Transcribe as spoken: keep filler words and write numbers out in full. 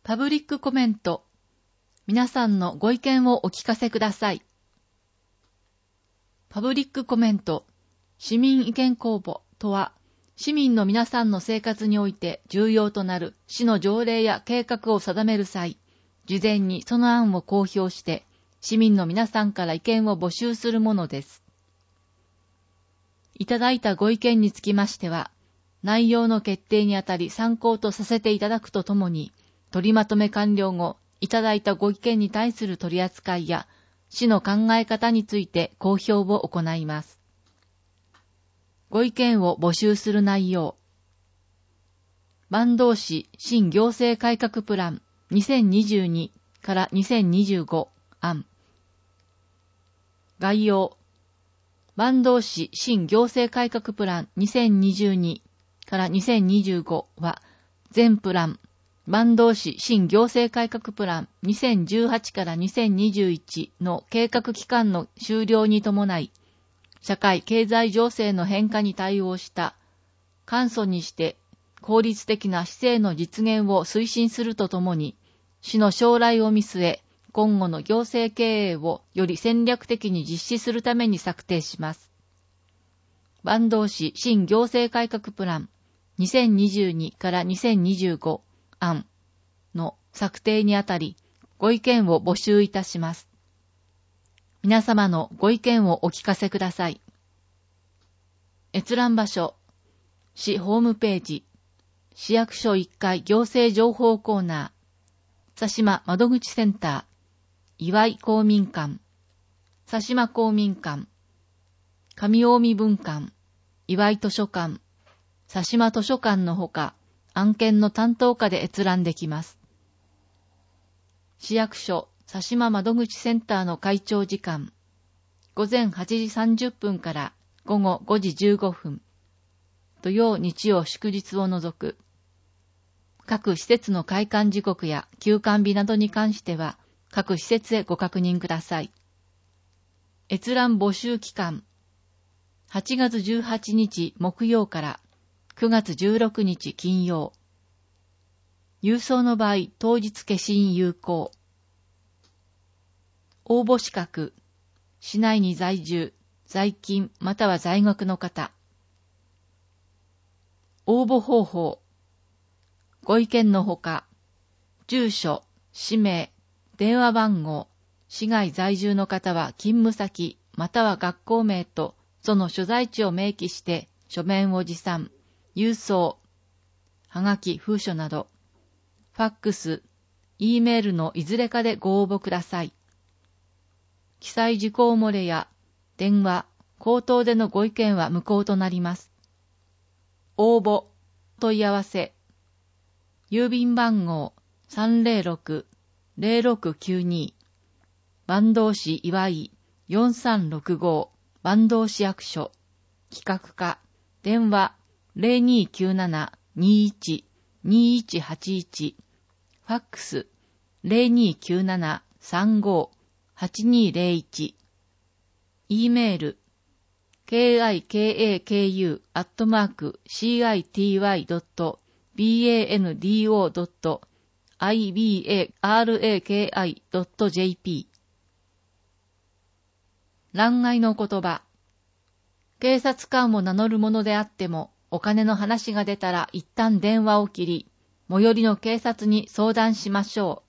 パブリックコメント。皆さんのご意見をお聞かせください。パブリックコメント。市民意見公募とは、市民の皆さんの生活において重要となる市の条例や計画を定める際、事前にその案を公表して、市民の皆さんから意見を募集するものです。いただいたご意見につきましては、内容の決定にあたり参考とさせていただくとともに、取りまとめ完了後、いただいたご意見に対する取り扱いや、市の考え方について公表を行います。ご意見を募集する内容。坂東市新行政改革プランにせんにじゅうにからにせんにじゅうご案。概要。坂東市新行政改革プランにせんにじゅうにからにせんにじゅうごは、全プラン、坂東市新行政改革プランにせんじゅうはちからにせんにじゅういちの計画期間の終了に伴い、社会経済情勢の変化に対応した、簡素にして効率的な市政の実現を推進するとともに、市の将来を見据え、今後の行政経営をより戦略的に実施するために策定します。坂東市新行政改革プランにせんにじゅうにからにせんにじゅうご案の策定にあたり、ご意見を募集いたします。皆様のご意見をお聞かせください。閲覧場所、市ホームページ、市役所いっかい行政情報コーナー、佐島窓口センター、岩井公民館、佐島公民館、上近江分館、岩井図書館、佐島図書館のほか、案件の担当課で閲覧できます。市役所佐島窓口センターの開庁時間、ごぜんはちじさんじゅっぷんからごごごじじゅうごふん、土曜日曜祝日を除く。各施設の開館時刻や休館日などに関しては、各施設へご確認ください。閲覧募集期間、はちがつじゅうはちにち木曜からくがつじゅうろくにち金曜。郵送の場合、当日消印有効。応募資格、市内に在住、在勤または在学の方。応募方法、ご意見のほか、住所、氏名、電話番号、市外在住の方は勤務先または学校名とその所在地を明記して書面を持参、郵送、はがき、封書など、ファックス、Eメールのいずれかでご応募ください。記載事項漏れや電話、口頭でのご意見は無効となります。応募、問い合わせ、郵便番号 さんぜろろく ぜろろくきゅうに 坂東市岩井よんさんろくご坂東市役所、企画課、電話 ゼロにきゅうなな にいち にいちはちいち、ファックス ゼロにきゅうなな さんご はちにゼロいち、E メール キカク アットマーク シーアイティーワイ ドット バンド ドット アイビーエーアールエーケーアイ ドット ジェーピー。欄外の言葉。警察官を名乗るものであっても、お金の話が出たら一旦電話を切り、最寄りの警察に相談しましょう。